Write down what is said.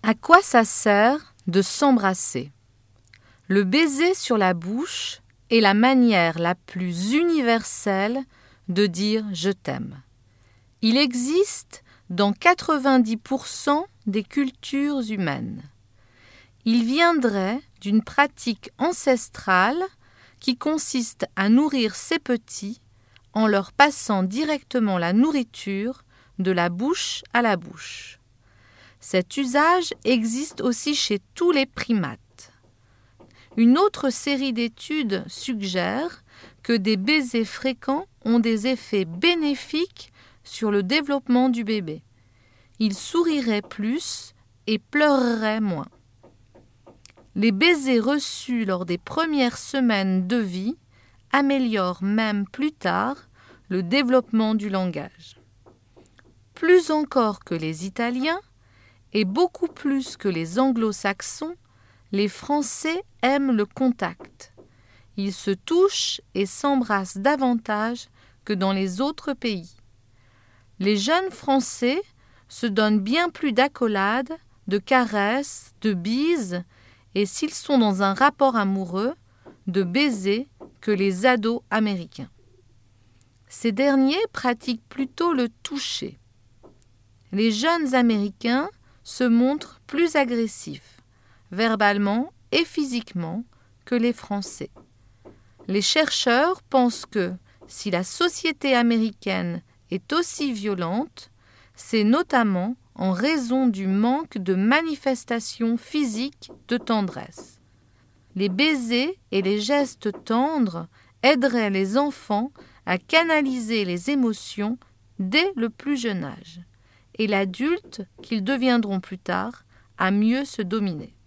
À quoi ça sert de s'embrasser ? Le baiser sur la bouche est la manière la plus universelle de dire « je t'aime ». Il existe dans 90% des cultures humaines. Il viendrait d'une pratique ancestrale qui consiste à nourrir ses petits en leur passant directement la nourriture de la bouche à la bouche. Cet usage existe aussi chez tous les primates. Une autre série d'études suggère que des baisers fréquents ont des effets bénéfiques sur le développement du bébé. Il sourirait plus et pleurerait moins. Les baisers reçus lors des premières semaines de vie améliorent même plus tard le développement du langage. Plus encore que les Italiens, et beaucoup plus que les anglo-saxons, les Français aiment le contact. Ils se touchent et s'embrassent davantage que dans les autres pays. Les jeunes Français se donnent bien plus d'accolades, de caresses, de bises, et s'ils sont dans un rapport amoureux, de baisers que les ados américains. Ces derniers pratiquent plutôt le toucher. Les jeunes Américains se montrent plus agressifs, verbalement et physiquement, que les Français. Les chercheurs pensent que, si la société américaine est aussi violente, c'est notamment en raison du manque de manifestations physiques de tendresse. Les baisers et les gestes tendres aideraient les enfants à canaliser les émotions dès le plus jeune âge, et l'adulte qu'ils deviendront plus tard à mieux se dominer.